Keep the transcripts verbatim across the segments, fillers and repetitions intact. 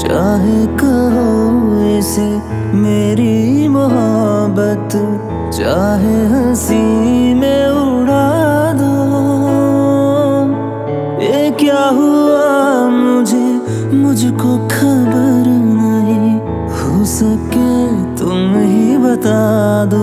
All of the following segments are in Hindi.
चाहे कहो इसे मेरी मोहब्बत, चाहे हंसी में उड़ा दो। ये क्या हुआ मुझे मुझको खबर नहीं, हो सके तुम ही बता दो।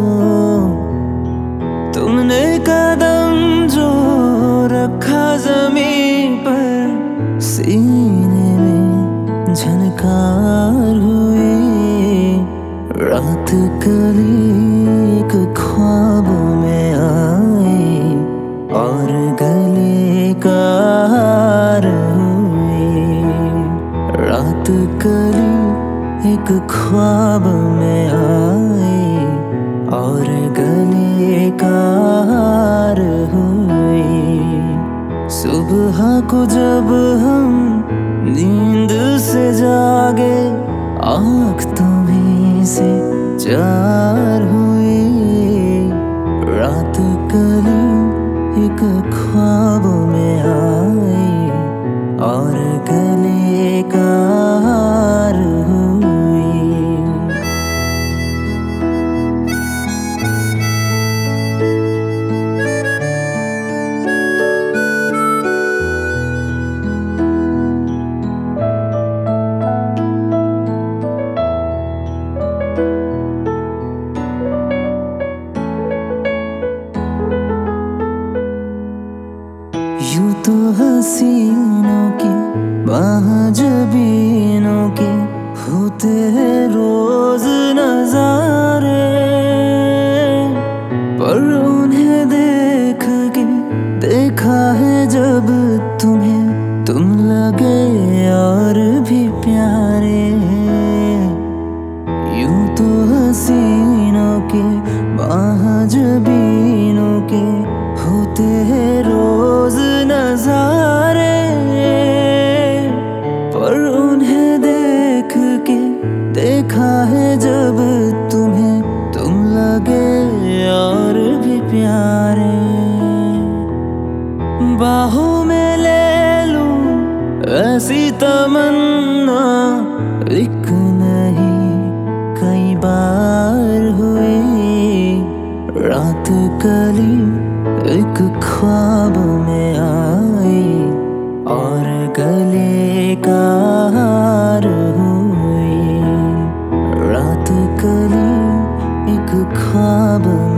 तुमने कदम जो रखा जमीन पर, सीने में झनकार हुई। रात कली एक ख्वाब में आई और गले का हार हुई। रात कली एक ख्वाब में आई और गले का हार हुई। सुबह को जब हम नींद से जागे, आँख तुम्हीं से चार हुई। रात कली एक ख्वाब में आई और गले का हार हुई। यूं तो हसीनों की महजबीनों के होते हैं रोज नजारे, पर उन्हें देख के देखा है जब तुम्हें, तुम लगे और भी प्यारे। यूं तो हसीनों के महजबीनों के होते हैं रोज नजारे, पर उन्हें देख के देखा है जब तुम्हें, तुम लगे और भी प्यारे। बाहों में ले लूं ऐसी तमन्ना, एक नहीं कई बार हुई। रात कली एक ख्वाब में आई और गले का हार हुई। रात कली एक ख्वाब